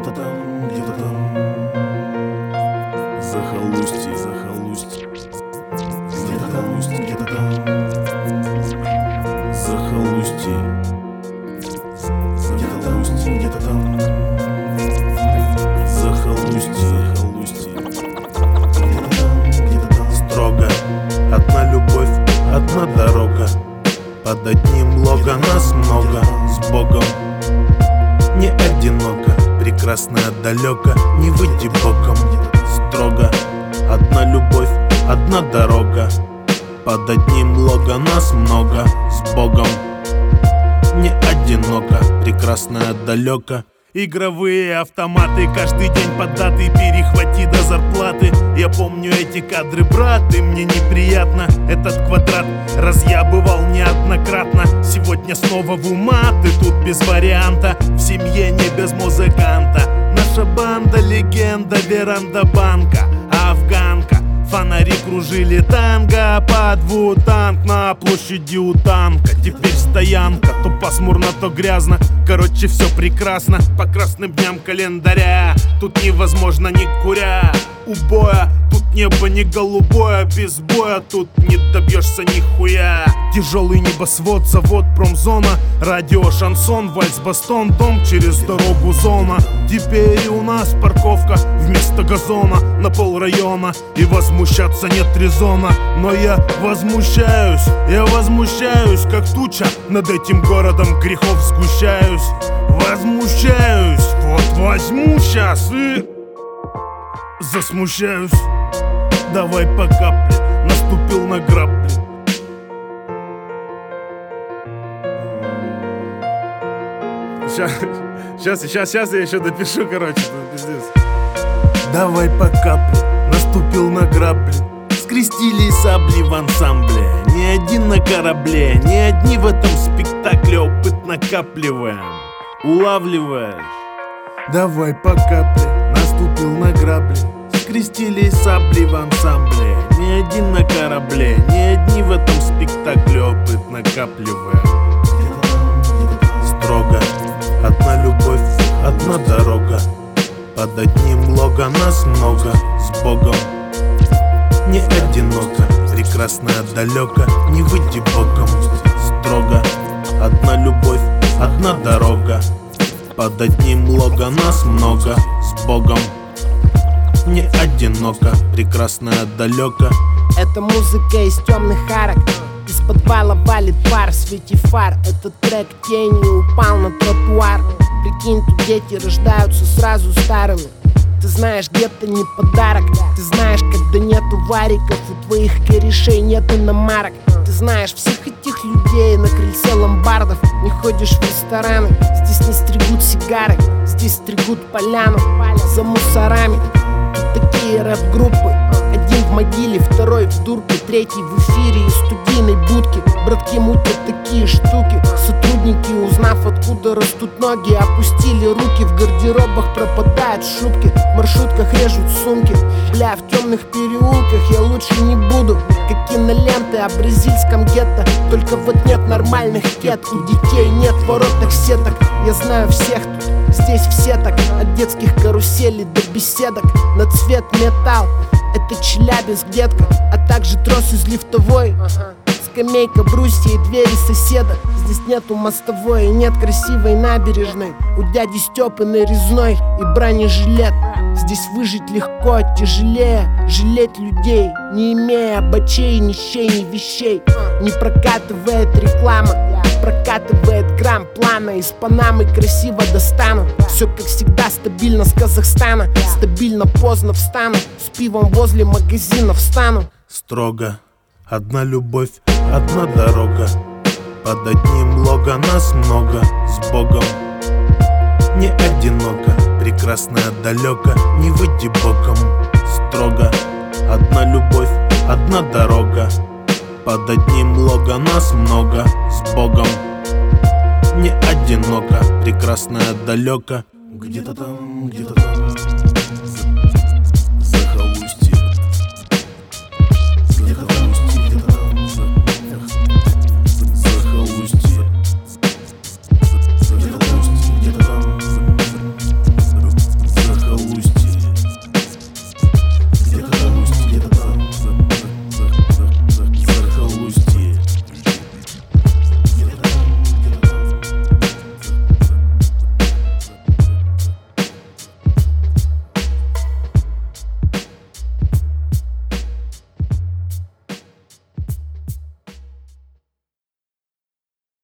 Где-то там, захолустье, захолустье. Где-то там, захолустье. Где-то там, захолустье, захолустье. Где-то там, строго. Одна любовь, одна дорога. Под одним лого нас много. С Богом не одиноко, прекрасно далеко, не выйти боком. Строго. Одна любовь, одна дорога. Под одним лого нас много. С Богом не одиноко, прекрасно далеко. Игровые автоматы, каждый день под даты, перехвати до зарплаты. Я помню эти кадры, брат, и мне неприятно этот квадрат раз я бывал неоднократно. Сегодня снова в умат, и тут без варианта. В семье не без музыканта. Наша банда легенда, веранда банка, афганка. Фонари кружили танго, под вутанг на площади у танка. Теперь стоянка, то пасмурно, то грязно. Короче, все прекрасно, по красным дням календаря. Тут невозможно не куря убоя. Тут небо не голубое, без боя тут не добьешься нихуя. Тяжелый небосвод, завод, промзона. Радио, шансон, вальс, бастон, дом через дорогу зона. Теперь и у нас парковка вместо газона на полрайона. И возмущаться нет резона. Но я возмущаюсь, как туча. Над этим городом грехов сгущаюсь. Возмущаюсь, вот возьму сейчас и засмущаюсь. Давай по капле, наступил на грабли. Сейчас я еще допишу, короче, пиздец. Давай по капле, наступил на грабли. Скрестили сабли в ансамбле. Не один на корабле, не одни в этом спектакле. Опыт накапливаем, улавливаешь. Давай по капле, наступил на грабли. Скрестили сабли в ансамбле. Не один на корабле, не одни в этом спектакле. Опыт накапливаем. Строго. Одна любовь, одна дорога. Под одним лого нас много. С Богом не одиноко, прекрасно далеко, не выйти боком. Строго. Одна любовь, одна дорога. Под одним лого нас много. С Богом не одиноко, прекрасно далеко. Это музыка из темных арок. Из подвала валит пар в свете фар. Этот трек тенью упал на тротуар. Прикинь, тут дети рождаются сразу старыми. Ты знаешь, где-то не подарок. Ты знаешь, когда нету вариков, у твоих корешей нету намарок. Ты знаешь всех этих людей на крыльце ломбардов. Не ходишь в рестораны, здесь не стригут сигары. Здесь стригут поляну за мусорами. Тут такие рэп-группы. Один в могиле, второй в дурке, третий в эфире из студийной будки. Братки мутят такие штуки. Сотрудники, узнав, откуда растут ноги, опустили руки. В гардеробах пропадают шубки. В маршрутках режут сумки. Бля, в темных переулках я лучше не буду. Как киноленты о бразильском гетто. Только вот нет нормальных кет. У детей нет воротных сеток. Я знаю всех тут, здесь все так. От детских каруселей до беседок. На цвет металл, это Челябинск, детка. А также трос из лифтовой. Скамейка, брусья и двери соседа. Здесь нету мостовой и нет красивой набережной. У дяди Степы нарезной и бронежилет. Здесь выжить легко, тяжелее жалеть людей, не имея бочей, ни щей, ни вещей. Не прокатывает реклама, прокатывает грамм плана. Из Панамы красиво достану. Все как всегда стабильно с Казахстана. Стабильно поздно встану, с пивом возле магазина встану. Строго. Одна любовь, одна дорога. Под одним лого нас много. С Богом не одиноко, прекрасно далеко, не выйти боком. Строго. Одна любовь, одна дорога. Под одним лого нас много. С Богом не одиноко, прекрасно далеко. Где-то там, где-то там.